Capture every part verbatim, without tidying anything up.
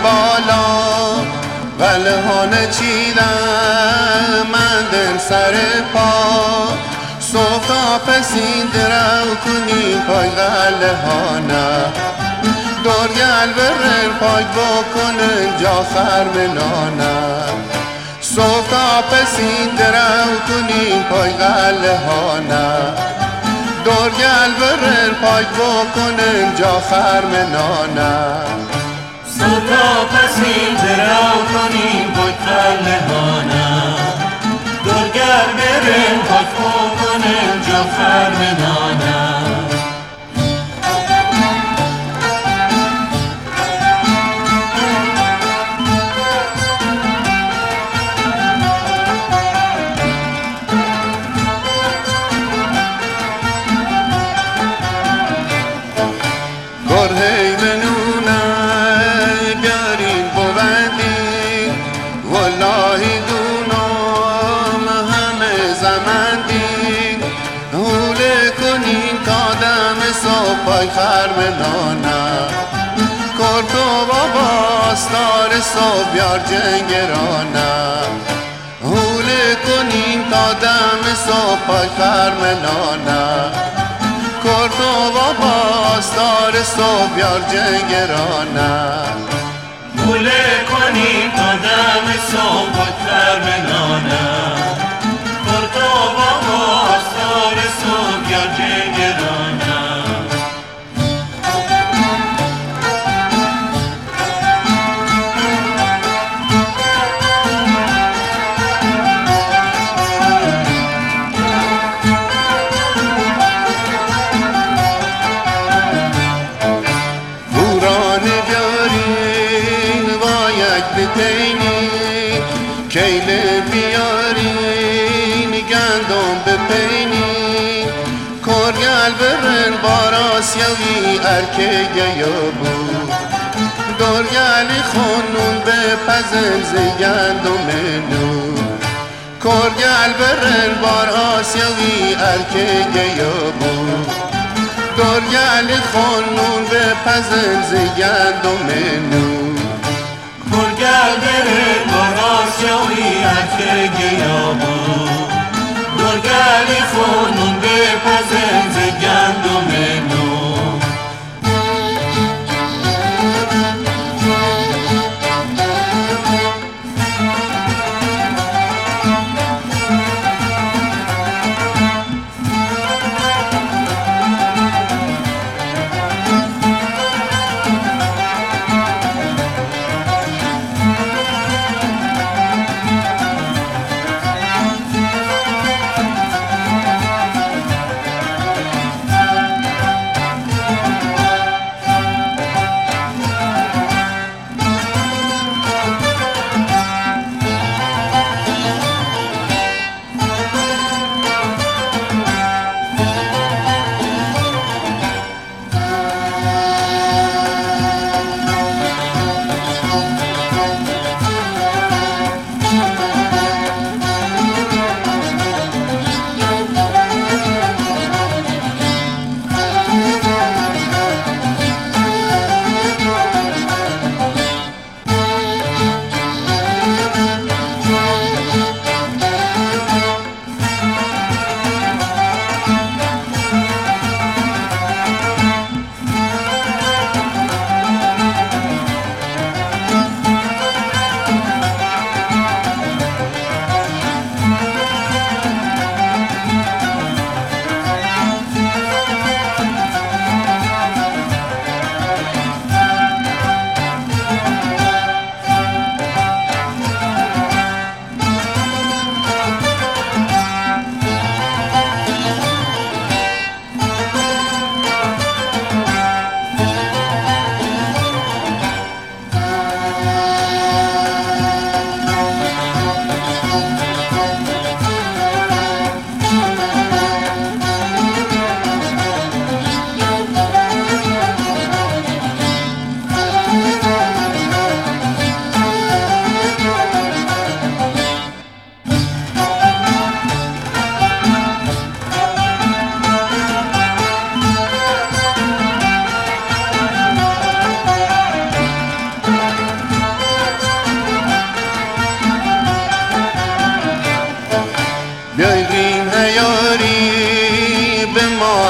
بالا قله ها نچیدم من دل سر پا صبح تا پسین درو کنی پای قله ها نه دورگل برن پاک بکنن جا خرمنانه صبح تا پسین درو کنی پای قله ها نه دورگل برن پاک بکنن جا خرمنانه صبح تا پسین درو کنی پای قله ها نه دورگل برن پاک بکنن جا خرمنانه گرهی منونه بیارین بوندی واللهی دونم همه زمندی حوله کنین کادم صبح خرمنانه کرد و بابا استار صبح بیار جنگرانه حوله کنین کادم صبح خرمنانه کرد و بابا استار صبح بیار جنگرانه حوله کنین کادم صبح خرمنانه کرد و بابا استار صبح بیار جنگرانه بتینی کیل بیارین گندم بپینی کرگل برن باراسیوی ارکه گیابو دورگلی خونون به پزنز گندم نو کرگل برن باراسیوی ارکه گیابو دورگلی خونون به پزنز گندم نو کرگل برن باراسیوی ارکه گیابو دورگلی خونون به پزنز گندم نو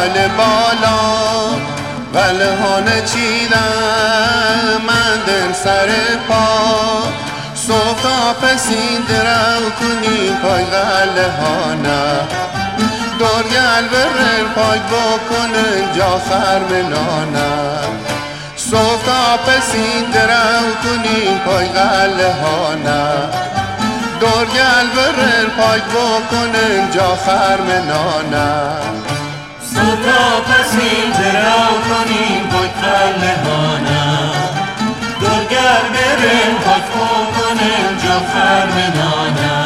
ولی بالا ولی هانه چیدم مندن سر پا صفتا پسین درو کنیم پای غله هانه دورگل برن پای بکنن جا خرمنانه صفتا پسین درو کنیم پای غله هانه دورگل برن پای بکنن جا خرمنانه صفتا پسین درو کنیم پای غله هانه دورگل برن پای بکنن جا خرمنانه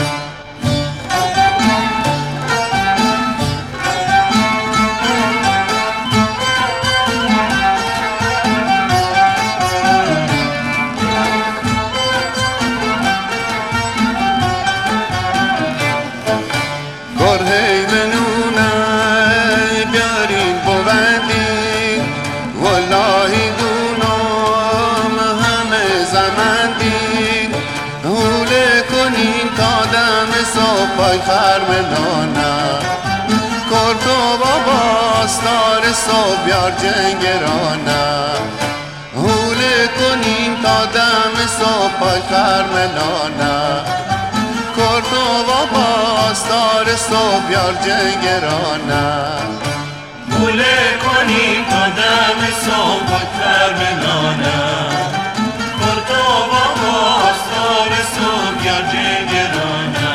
هی منونه بیارین بوندین والله دونام همه زمندین حوله کنین تا دم صبح خرمنانه کرکو بابا استار صبح بیار جنگرانه حوله کنین تا دم صبح خرمنانه کرکو بابا استار صبح بیار جنگرانه حوله کنیم تا دم صبح خرمنانه کرکو بابا استار صبح بیار جنگرانه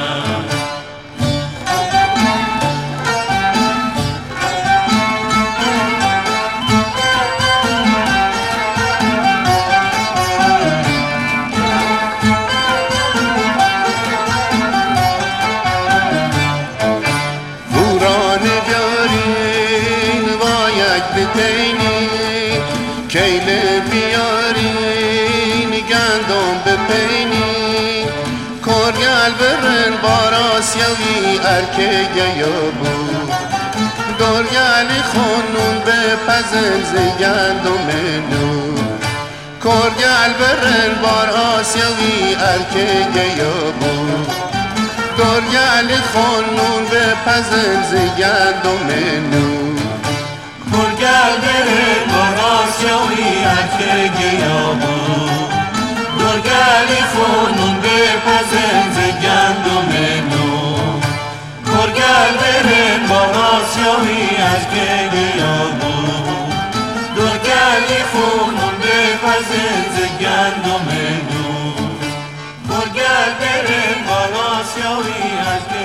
بتینی کیل بیارین گندم بپینی کرگل برن باراسیوی ارکه گیابو دورگلی خونون بپزن زی گندم نو کرگل برن باراسیوی ارکه گیابو دورگلی خونون بپزن زی گندم نو کرگل برن باراسیوی ارکه گیابو دورگلی خونون بپزن ز گندم نو کرگل برن باراسیوی ارکه گیابو دورگلی خونون بپزن ز گندم نو کرگل برن باراسیوی ارکه